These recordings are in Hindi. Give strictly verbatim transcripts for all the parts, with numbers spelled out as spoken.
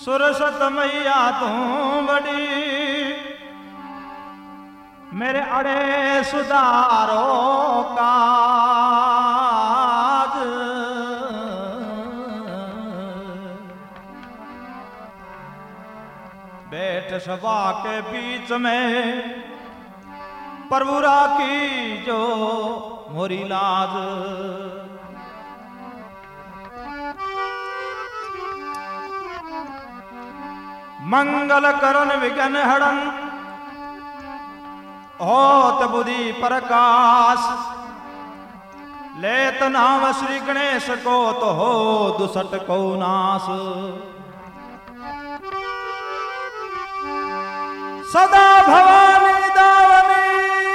सुरसत मैया तू बड़ी मेरे अड़े सुधारो काज। बैठ सभा के बीच में प्रभु राखी जो मोरी लाज। मंगल करण विघ्न हरण होत बुद्धि प्रकाश। लेत नाम श्री गणेश को तो हो दुसट को नाश। सदा भवानी दावनी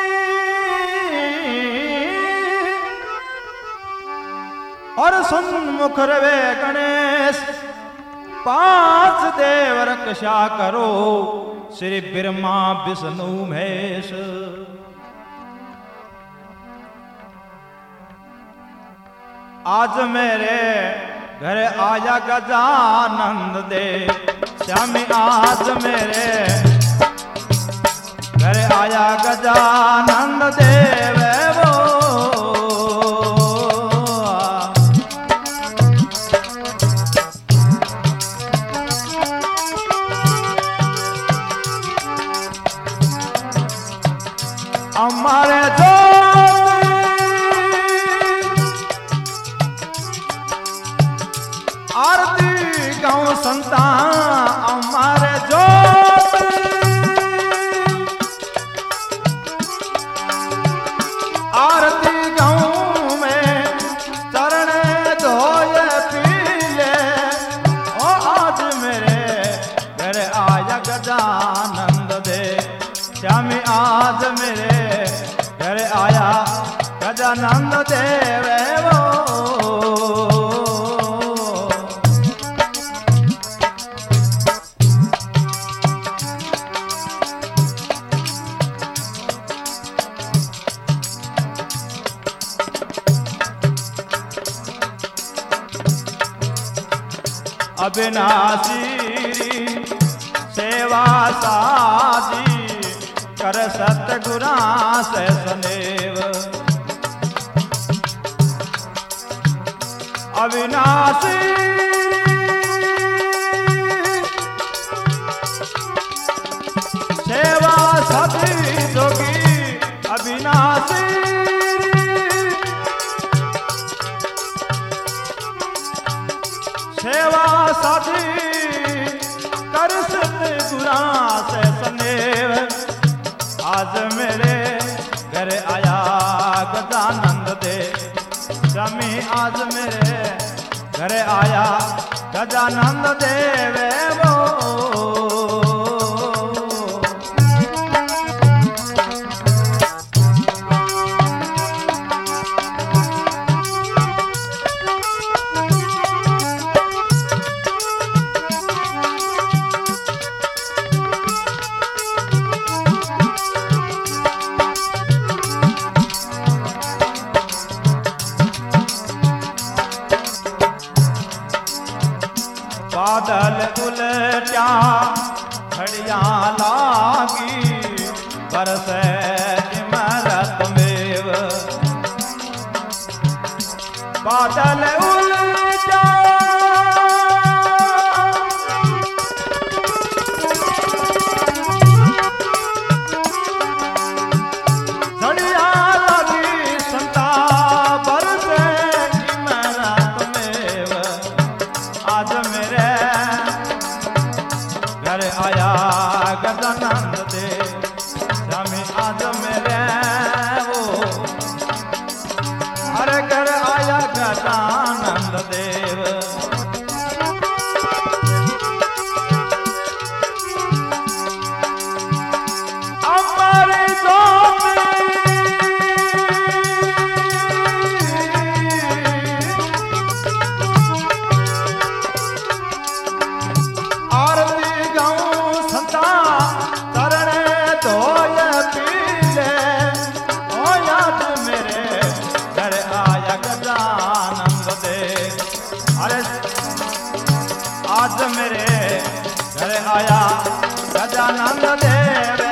और सन्मुख रवे गणेश। पांच देव रक्षा करो श्री ब्रह्मा विष्णु महेश। आज मेरे घर आया गजानंद दे श्यामी। आज मेरे घर आया गजानंद देव वो। हमारे ज्योति आरती गाँव संतान। हमारे ज्योति आरती गाँव में चरण धोए पीले। ओ आज मेरे घर आया गजानंद दे श्यामी। आज मेरे घर आया गजानंद देव वो। अविनाशी सेवा साजी कर सतगुरा से सनेव। अविनाशी सेवा सती जोगी। अविनाशी सेवा सती कर सतगुरा से सनेव। आज मेरे घर आया गजानंद दे स्वामी। आज मेरे घर आया गजानंद देव वो। बादल उलटा घड़िया लागी बरसे इमरत मेव। बादल उलटा घड़िया लागी संता बरसे इमरत मेव। आज मेरे घर आया गजानंद दे स्वामी। आज मेरे वो अरे घर आया गजानंद देव। हमारी आरती गाँव संता चरण धोए पीले। ओ याद मेरे घर आया गजानंद दे। अरे आज मेरे अरे आया गजानंद देव